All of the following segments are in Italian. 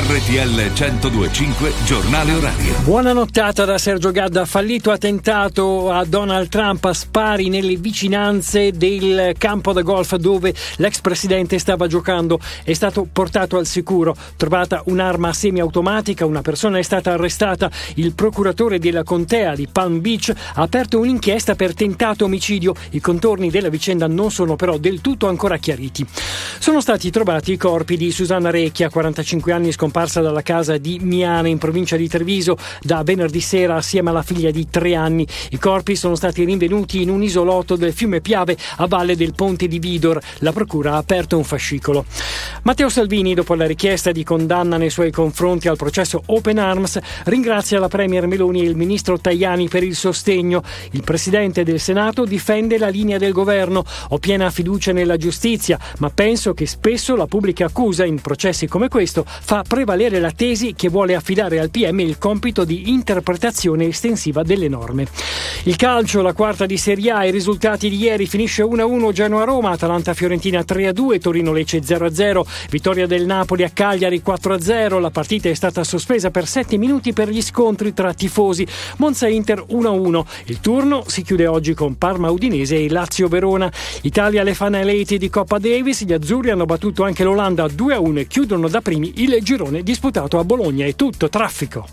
RTL 102.5 Giornale Orario. Buona nottata da Sergio Gadda. Fallito attentato a Donald Trump a spari nelle vicinanze del campo da golf dove l'ex presidente stava giocando. È stato portato al sicuro. Trovata un'arma semiautomatica, una persona è stata arrestata. Il procuratore della contea di Palm Beach ha aperto un'inchiesta per tentato omicidio. I contorni della vicenda non sono però del tutto ancora chiariti. Sono stati trovati i corpi di Susanna Recchia, 45 anni, scomparsa dalla casa di Miane in provincia di Treviso da venerdì sera assieme alla figlia di 3 anni. I corpi sono stati rinvenuti in un isolotto del fiume Piave a valle del ponte di Vidor. La procura ha aperto un fascicolo. Matteo Salvini, dopo la richiesta di condanna nei suoi confronti al processo Open Arms, ringrazia la premier Meloni e il ministro Tajani per il sostegno. Il presidente del Senato difende la linea del governo. Ho piena fiducia nella giustizia, ma penso che spesso la pubblica accusa in processi come questo fa prevalere la tesi che vuole affidare al PM il compito di interpretazione estensiva delle norme. Il calcio, la quarta di Serie A, i risultati di ieri: finisce 1-1 Genoa-Roma, Atalanta-Fiorentina 3-2, Torino-Lecce 0-0, vittoria del Napoli a Cagliari 4-0, la partita è stata sospesa per 7 minuti per gli scontri tra tifosi. Monza-Inter 1-1, il turno si chiude oggi con Parma-Udinese e Lazio-Verona. Italia alle fanaleti di Coppa Davis, gli azzurri hanno battuto anche l'Olanda 2-1 e chiudono da primi il girone disputato a Bologna. È tutto, traffico.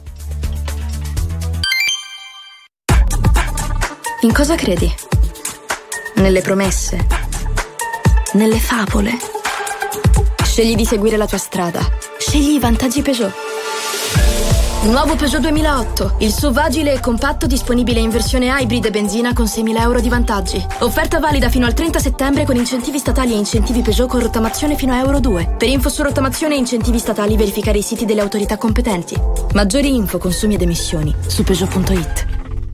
In cosa credi? Nelle promesse? Nelle favole? Scegli di seguire la tua strada. Scegli i vantaggi Peugeot. Nuovo Peugeot 2008, il SUV agile e compatto disponibile in versione hybrid e benzina con 6.000 euro di vantaggi. Offerta valida fino al 30 settembre con incentivi statali e incentivi Peugeot con rottamazione fino a Euro 2. Per info su rottamazione e incentivi statali verificare i siti delle autorità competenti. Maggiori info, consumi ed emissioni su Peugeot.it.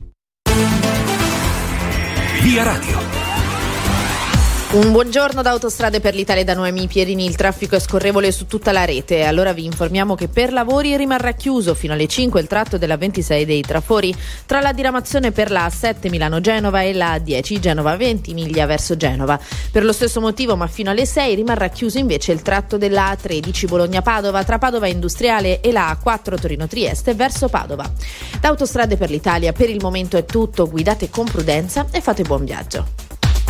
Via Radio. Un buongiorno da Autostrade per l'Italia da Noemi Pierini. Il traffico è scorrevole su tutta la rete. Allora vi informiamo che per lavori rimarrà chiuso fino alle 5 il tratto della 26 dei Trafori tra la diramazione per la A7 Milano-Genova e la A10 Genova-Ventimiglia verso Genova. Per lo stesso motivo, ma fino alle 6, rimarrà chiuso invece il tratto della A13 Bologna-Padova tra Padova Industriale e la A4 Torino-Trieste verso Padova. Da Autostrade per l'Italia per il momento è tutto. Guidate con prudenza e fate buon viaggio.